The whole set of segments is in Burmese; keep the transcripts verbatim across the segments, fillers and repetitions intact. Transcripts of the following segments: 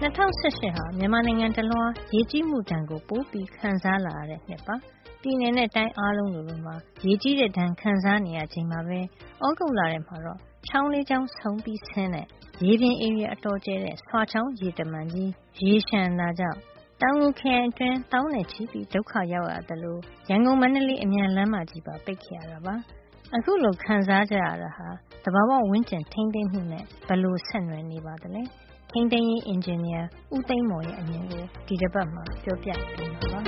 ၂၀၁၈ ဟာမြန်မာနိုင်ငံတလွှားရေကြီးမှုဒဏ်ကိုပိုပြီးခံစားလာရတဲ့နှစ်ပါ။ပြည်နယ်နဲ့တိုင်းအားလုံးလိုလိုမှာရေကြီးတဲ့ဒဏ်ခံစားနေရချိန်မှာပဲဩဂုတ်လထဲမှာတော့ချောင်းလေးချောင်းဆုံပြီးဆင်းတဲ့ရေပြင်ဧရိယာအတော်ကျဲတဲ့ဆွာချောင်းရေတမံကြီးရေရှမ်းတာကြောင့်တောင်ငူခရိုင်အတွင်းတောင်းနဲ့ချီပြီးဒုက္ခရောက်ရသလိုရန်ကုန်မန္တလေးအမြန်လမ်းမကြီးပါပိတ်ခဲ့ရတာပါ။အခုလိုခံစားကြရတာဟာသဘာဝဝန်းကျင်ထိန်းသိမ်းမှုနဲ့ဘယ်လိုဆက်နွယ်နေပါသလဲ။ထိန်းသိမ်းရေးအင်ဂျင်နီယာဦးသိန်းမော်ရဲ့အမြင်ကိုဒီတစ်ပတ်မှာပြောပြပေးမှာပါ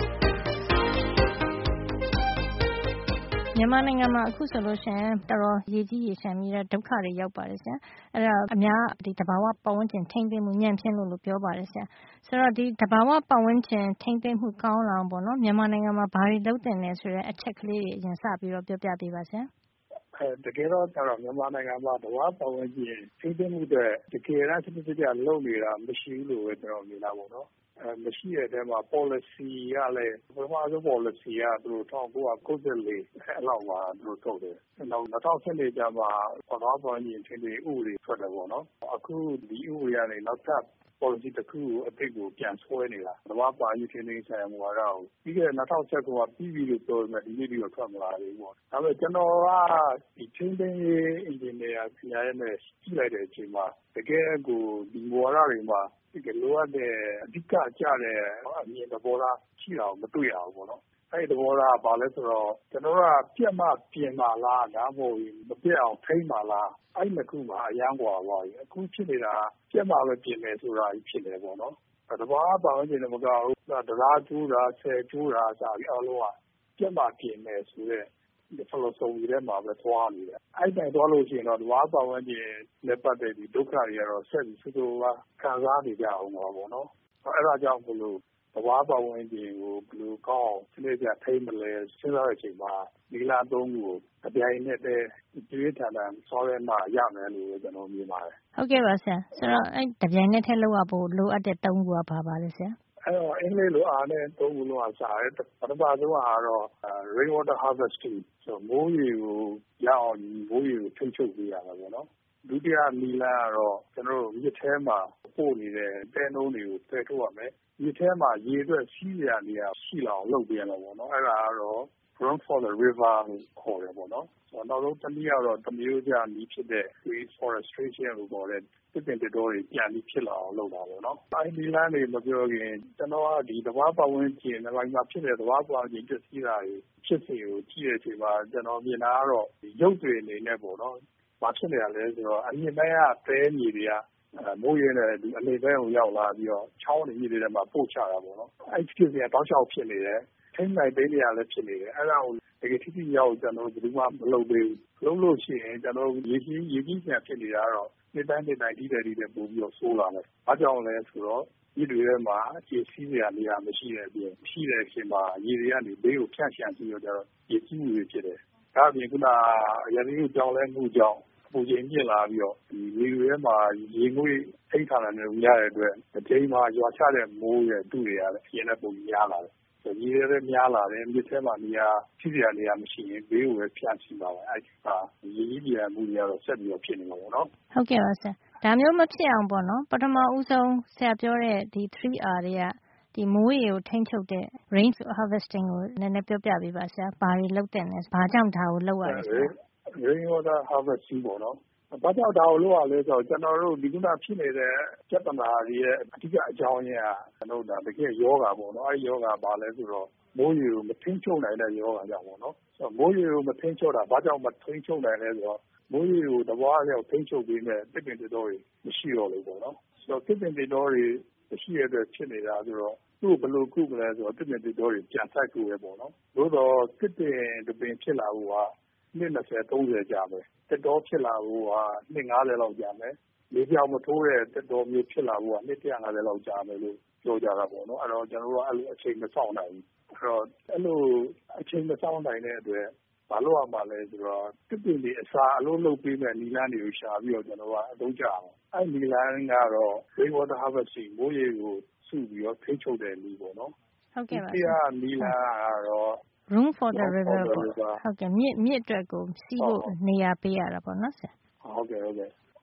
မြန်မာနိုင်ငံမှာအခုဆိုလို့ရှိရင်တော်တော်ရေကြီးရေရှမ်းပြီးတော့ဒုက္ခတွေရောက်ပါတယ်ဆရာအဲ့ဒါအများဒီတဘာဝပတ်ဝန်းကျင်ထိန်းသိမ်းမှုညံ့ဖျင်းလို့လို့ပြောပါတယ်ဆရာဆိုတော့ဒီတဘာဝပတ်ဝန်းကျင်ထိန်းသိမ်းမှုကောင်းလာအောင်ပေါ့နော်မြန်မာနိုင်ငံမှာဘာတွေလုပ်တင်လဲဆိုတဲ့အချက်ကလေးတွေအရင်စပြီးတော့ပြောပြပေးပါဆရာအဲတကယ်တော့ကျတော့မြန်မာနိုင်ငံမှာတဘာဝပတ်ဝန်းကျင်ထိန်းသိမ်းမှုတွေတကယ်တမ်းစနစ်တကျလုပ်နေတာမရှိဘူးလို့ပဲကျွန်တော်မြင်တာပေါ့နော်အဲမရှိတဲ့အဲမှာ policy ကလည်းပထမဆုံး policy ကသူတို့၁၉၉၄အဲ့လောက်မှာသူတို့ထုတ်တယ်။နောက်၂၀၁၄ကျမှသဘာဝပတ်ဝန်းကျင်ထိန်းသိမ်းဥပဒေထွက်တယ်ပေါ့နော်။အခုဒီဥပဒေကနေနောက်ထပ် policy တစ်ခုကိုအသစ်ကိုပြန်ဆွဲနေတာသဘာဝပတ်ဝန်းကျင်ထိန်းသိမ်းဆိုင်ရာမူဝါဒကိုပြီးခဲ့တဲ့၂၀၁၉ကပြီးပြီလို့ပြောပေမဲ့ဒီနေ့ဒီတော့ထွက်မလာသေးဘူးပေါ့။ဒါပေမဲ့ကျွန်တော်ကဒီထိန်းသိမ်းရေးအင်ဂျင်နီယာပညာရေးနဲ့ကြည့်လိုက်တဲ့အချိန်မှာတကယ်ကိုဒီမူဝါဒတွေမှာဒီလိုအပ်တဲ့အဓိကကျတဲ့အမြင်သဘောထားရှိတာကိုမတွေ့ရဘူးပေါ့နော်။အဲ့ဒီသဘောထားကဘာလဲဆိုတော့ကျွန်တော်တို့ကပြက်မှပြင်ပါလားဒါမှမဟုတ်မပြက်အောင်ထိန်းပါလားအဲ့ဒီခုမှာအရန်กว่าပါပြီအခုဖြစ်နေတာပြက်မှပဲပြင်မယ်ဆိုတာကြီးဖြစ်နေပေါ့နော်။တဘာပတ်ဝန်းကျင်နဲ့မကောက်ဘူးတရားကျိုးတာဆယ်ကျိုးတာစပြီးအလုံးကပြက်မှပြင်မယ်ဆိုတဲ့ဒီဖလိုဆုံးရတဲ့မှာပဲသွားနေတယ်။အဲ့တိုင်သွားလို့ရှိရင်တော့ဒီဝါပတ်ဝန်းကျင်နဲ့ပတ်သက်ပြီးဒုက္ခတွေကတော့ဆက်ပြီးစိုးစိုးကခံစားနေကြအောင်ပါပေါ့နော်။အဲ့ဒါကြောင့်မလို့သဘာဝပတ်ဝန်းကျင်ကိုဘယ်လိုကောင်းစနစ်ကျထိန်းမလဲစဉ်းစားတဲ့အချိန်မှာဒီလာသုံးခုကိုအပြိုင်နဲ့တည်းကျွေးထန်ထန်ဆောရဲမှရမယ်လို့ကျွန်တော်မြင်ပါတယ်။ဟုတ်ကဲ့ပါဆရာ။ဆိုတော့အဲ့တပြိုင်နဲ့တည်းလောက်ရဖို့လိုအပ်တဲ့သုံးခုကဘာပါလဲဆရာ။အဲ့တော့အင်္ဂလိပ်လိုအားနဲ့သုံးခုလုံးကစားတယ်ပထမဆုံးကတော့ rain water harvesting ဆိုမိုးရေကိုရအောင်မိုးရေကိုထိန်းချုပ်ပေးရမှာပေါ့နော်ဒုတိယနည်းလမ်းကတော့ကျွန်တော်တို့မြစ်ထဲမှာပို့နေတဲ့တဲနှုံးတွေကိုဖယ်ထုတ်ရမယ်မြစ်ထဲမှာရေအတွက်စီးရနေရရှိလာအောင်လုပ်ပေးရမှာပေါ့နော်အဲ့ဒါကတော့ run for the river ကိုခေါ်တယ်ပေါ့နော်ဆိုတော့နောက်ဆုံးတစ်နည်းကတော့တမျိုးကြနည်းဖြစ်တဲ့ reforestation ကိုခေါ်တဲ့တစ်ပင်တစ်တော်တွေပြန်ပြီးဖြစ်လာအောင်လုပ်တာပေါ့နော်အဲ့ဒီလမ်းတွေမပြောခင်ကျွန်တော်ကဒီသဘာဝပတ်ဝန်းကျင်နိုင်ငံမှာဖြစ်တဲ့သဘာဝပတ်ဝန်းကျင်ပြည့်စည်တာတွေဖြစ်စီကိုကြည့်တဲ့အချိန်မှာကျွန်တော်မြင်တာကတော့ရုပ်တွေအနေနဲ့ပေါ့နော်ဘာဖြစ်နေရလဲဆိုတော့အမြင့်ပိုင်းကတဲမြေတွေကမိုးရဲနဲ့ဒီအနေပိုင်းကိုရောက်လာပြီးတော့ချောင်းတွေမြေတွေထဲမှာပို့ချတာပေါ့နော်အဲ့ဒီဖြစ်စဉ်ကတောက်လျှောက်ဖြစ်နေတယ်ထိန်းနိုင်ပေးနေရလည်းဖြစ်နေတယ်အဲ့ဒါကိုတကယ်ထိထိရောက်ကျွန်တော်တို့ဘယ်သူမှမလုပ်သေးဘူးလုပ်လို့ရှိရင်ကျွန်တော်ရေကြီးရေကြီးပြန်ဖြစ်နေတာတော့နေ့တိုင်းနေ့တိုင်းဒီတဲ့ဒီတဲ့ပို့ပြီးတော့ဆိုးလာတယ်အားကြောင့်လဲဆိုတော့ဒီတွေထဲမှာရေစီးစရာနေရာမရှိတဲ့အပြင်ရှိတဲ့အချိန်မှာရေတွေကနေဘေးကိုဖြန့်ချန်ပြီးတော့ကျတော့ရေကြီးမှုတွေဖြစ်တယ်ဒါအပြင်ခုနရန်ကုန်ကြောင်းလဲမှုကြောင့်ပူချိန်မြင့်လာပြီးတော့ဒီရေတွေထဲမှာရေငွေ့ထိတ်ထားတယ်ရတဲ့အတွက်အချိန်မှာရွာချတဲ့မိုးရဲ့တူတွေရတယ်အရင်ကပုံများလာတယ်ရေတွေလည်းများလာတယ်မြစ်ထဲမှာနေရာရှိစရာနေရာမရှိရင်ဘေးကိုပဲဖြန့်စီပါပဲအဲ့ဒါရေကြီးပြန်မှုတွေကတော့ဆက်ပြီးတော့ဖြစ်နေမှာပေါ့နော်ဟုတ်ကဲ့ပါဆရာဒါမျိုးမဖြစ်အောင်ပေါ့နော်ပထမဦးဆုံးဆရာပြောတဲ့ဒီ three R တွေကဒီမိုးရေကိုထိန်းချုပ်တဲ့ rain harvesting ကိုနည်းနည်းပြောပြပေးပါဆရာဘာတွေလုပ်တဲ့လဲဘာကြောင့်ဒါကိုလုပ်ရလဲဆရာ rain water harvesting ပေါ့နော်ဘာကြောင့်ဒါကိုလုပ်ရလဲဆိုတော့ကျွန်တော်တို့ဒီကုနာဖြစ်နေတဲ့ပြဿနာတွေရဲ့အဓိကအကြောင်းရင်းကကျွန်တော်တို့ဒါတကယ်ယောဂါပေါ့နော်အဲဒီယောဂါဘာလဲဆိုတော့မိုးရေကိုမထိန်းချုပ်နိုင်တဲ့ယောဂါကြောင့်ပေါ့နော်ဆိုတော့မိုးရေကိုမထိန်းချုပ်တာဘာကြောင့်မထိန်းချုပ်နိုင်လဲဆိုတော့မိုးရေကိုတဘွားလျောက်ထိန်းချုပ်ပေးမဲ့တစ်ပင်တစ်တော်တွေမရှိတော့လို့ပေါ့နော်ဆိုတော့တစ်ပင်တစ်တော်တွေမရှိရတဲ့ဖြစ်နေတာဆိုတော့သူ့ဘယ်လိုကုမလဲဆိုတော့တစ်ပင်တစ်တော်တွေပြန်ဆိုင်ကုရဲပေါ့နော်သို့တော့တစ်ပင်တစ်ပင်ဖြစ်လာဖို့ကနှစ်၂၀ ၃၀ကြာမယ်တစ်တော်ဖြစ်လာဖို့ကနှစ်၅၀လောက်ကြာမယ်လေပြောင်မထိုးတဲ့တစ်တော်မျိုးဖြစ်လာဖို့ကနှစ်၁၅၀လောက်ကြာမယ်လို့ပြောကြတာပေါ့နော်အဲ့တော့ကျွန်တော်တို့ကအဲ့လိုအချိန်မစောင့်နိုင်ဘူးအဲ့တော့အဲ့လိုအချိန်မစောင့်နိုင်တဲ့အတွက်ဘာလို့ရမှာလဲဆိုတော့တစ်ပင်တွေအစာအလုံးလုံးပေးမဲ့နီလန်းတွေကိုရှာပြီးတော့ကျွန်တော်ကအသုံးချအောင်အဲ့နီလန်းကတော့ rain water harvesting မိုးရေကိုစုပြီးတော့ထိန်းချုပ်တဲ့နီးပေါ့နော်ဟုတ်ကဲ့ပါဒီကနီလန်းကတော့ room for the river ပေါ့ဟုတ်ကဲ့မြစ်မြစ်အတွက်ကိုစီးဖို့နေရာပေးရတာပေါ့နော်ဆရာဟုတ်ကဲ့ဟုတ်ကဲ့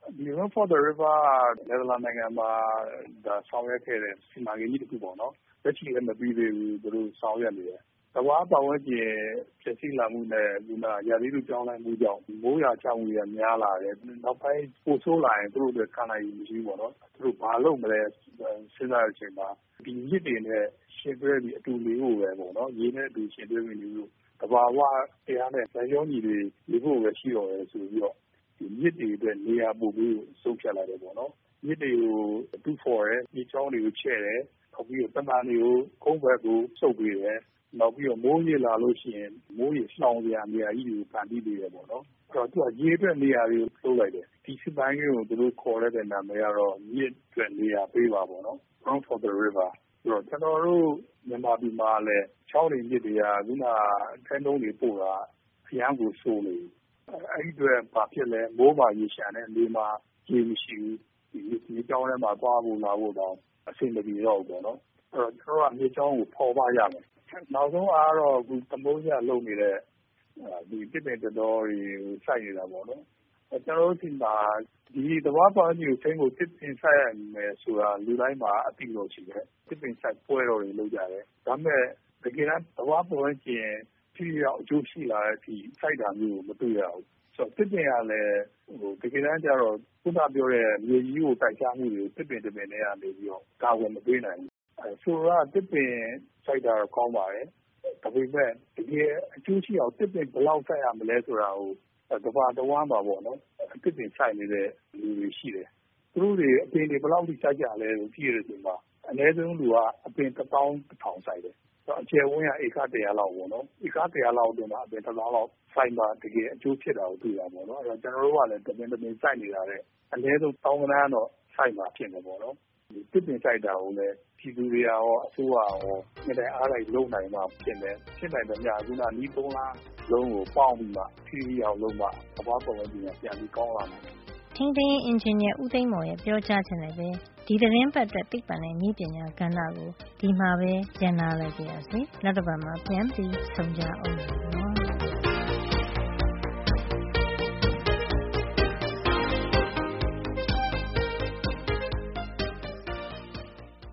ဒီ Run for the River ကနယ်သာလန်နိုင်ငံမှာဒါဆောင်ရွက်ခဲ့တဲ့စီမံကိန်းကြီးတစ်ခုပေါ့နော်။လက်ရှိလည်းမပြီးသေးဘူးသူတို့ဆောင်ရွက်နေတယ်။သဘာဝပတ်ဝန်းကျင်ဖြစ်စီလာမှုနဲ့ဒီမှာရာသီဥတုပြောင်းလဲမှုကြောင့်မိုးရွာချမှုတွေများလာတယ်။နောက်ပိုင်းပိုဆိုးလာရင်သူတို့တွေခံနိုင်ရည်မရှိဘူးပေါ့နော်။သူတို့ဘာလုပ်မလဲစဉ်းစားတဲ့အချိန်မှာဒီမြစ်တွေနဲ့ရှင်တွဲပြီးအတူနေဖို့ပဲပေါ့နော်။ရေနဲ့အတူရှင်တွဲပြီးနေဖို့သဘာဝတရားနဲ့ဗယောညီတွေနေဖို့ပဲရှိတော့တယ်ဆိုပြီးတော့ဒီမြစ်တွေအတွက်နေရာပို့ပြီးဆုံးဖြတ်လိုက်တယ်ပေါ့နော်။မြစ်တွေကိုတူးဖော်တယ်မြစ်ချောင်းတွေကိုချဲ့တယ်နောက်ပြီးတော့တမန်တွေကိုကုန်းဘက်ကိုစုပ်ပေးတယ်နောက်ပြီးတော့မိုးရေလာလို့ရှိရင်မိုးရေလှောင်စရာနေရာကြီးတွေကိုဖန်တီးပေးတယ်ပေါ့နော်။အဲ့တော့သူကရေအတွက်နေရာတွေကိုလုပ်လိုက်တယ်။ဒီစစ်ပိုင်းကိုသူတို့ခေါ်တဲ့နာမည်ကတော့မြစ်အတွက်နေရာပေးပါပေါ့နော်။ Run for the River ဆိုတော့ကျွန်တော်တို့မြန်မာပြည်မှာလည်းချောင်းတွေမြစ်တွေကခုနထဲနှုံးတွေပို့တာအရန်ကိုဆိုးနေအဲ့ဒီအတွက်ဘာဖြစ်လဲမိုးပါရေရှာတဲ့နေမှာရေမရှိဘူးဒီမြေကြောင်းထဲမှာသွားဖို့လာဖို့တော့အဆင်မပြေတော့ဘူးပေါ့နော်အဲ့တော့ကျွန်တော်ကမြေကြောင်းကိုပေါ်ပါရမယ်နောက်ဆုံးအားတော့အခုသမုံးရလုံနေတဲ့ဒီတစ်ပင်တော်တွေကိုစိုက်နေတာပေါ့နော်ကျွန်တော်တို့ဒီမှာဒီသဘာဝပတ်ဝန်းကျင်ကိုသိဖို့တစ်ပင်စိုက်ရမယ်ဆိုတာလူတိုင်းမှာအသိလို့ရှိတယ်တစ်ပင်စိုက်ပွဲတော်တွေလုပ်ကြတယ်ဒါပေမဲ့တကယ်တမ်းသဘာဝပတ်ဝန်းကျင်ထိရောက်အကျိုးရှိလာတဲ့အထိစိုက်တာမျိုးမတွေ့ရဘူးဆိုတော့တစ်ပင်ကလည်းဟိုတကယ်တမ်းကျတော့ခုနပြောတဲ့မြေကြီးကိုတိုက်စားမှုတွေကိုတစ်ပင်တစ်ပင်နဲ့ကနေပြီးတော့ကာဝယ်မပေးနိုင်ဘူးအဲဆိုတော့တစ်ပင်စိုက်တာတော့ကောင်းပါတယ်ဒါပေမဲ့တကယ်အကျိုးရှိအောင်တစ်ပင်ဘယ်လောက်စိုက်ရမလဲဆိုတာကိုတဘာတဝမ်းပါပေါ့နော်တစ်ပင်စိုက်နေတဲ့လူတွေရှိတယ်သူတို့တွေအပင်တွေဘယ်လောက်ထိစိုက်ကြလဲလို့ကြည့်ရတဲ့ချိန်မှာအနည်းဆုံးလူကအပင်တစ်သောင်းတစ်ထောင်စိုက်တယ်အကျယ်ဝန်းကဧကတရာလောက်ပေါ့နော်ဧကတရာလောက်အတွင်းမှာအပင်တစ်သောင်းလောက်စိုက်မှတကယ်အကျိုးဖြစ်တာကိုတွေ့ရပါတော့အဲ့တော့ကျွန်တော်တို့ကလည်းတပင်တပင်စိုက်နေတာတဲ့အနည်းဆုံးတောင်းကနန်းတော့စိုက်မှဖြစ်မှာပေါ့နော်ဒီတစ်ပင်စိုက်တာကိုလည်းပြည်သူတွေရောအစိုးရရောမြေတိုင်းအားလိုက်လုံနိုင်မှဖြစ်တယ်ဖြစ်နိုင်တဲ့ညခုနနီးသုံးလားလုံးကိုပေါင်းပြီးမှဖြီးဖြီးအောင်လုံးမှသဘာဝပတ်ဝန်းကျင်ကပြန်ပြီးကောင်းလာမယ်ထင်းတင်းအင်ဂျင်နီယာဦးသိန်းမော်ရဲ့ပြောကြားချက်နဲ့ပဲဒီသတင်းပတ်အတွက်သိပ္ပံနဲ့နည်းပညာကဏ္ဍကိုဒီမှာပဲရန်နာလိုက်ကြရစီနောက်တစ်ပတ်မှာပြန်ပြီးဆုံကြအောင်ပါ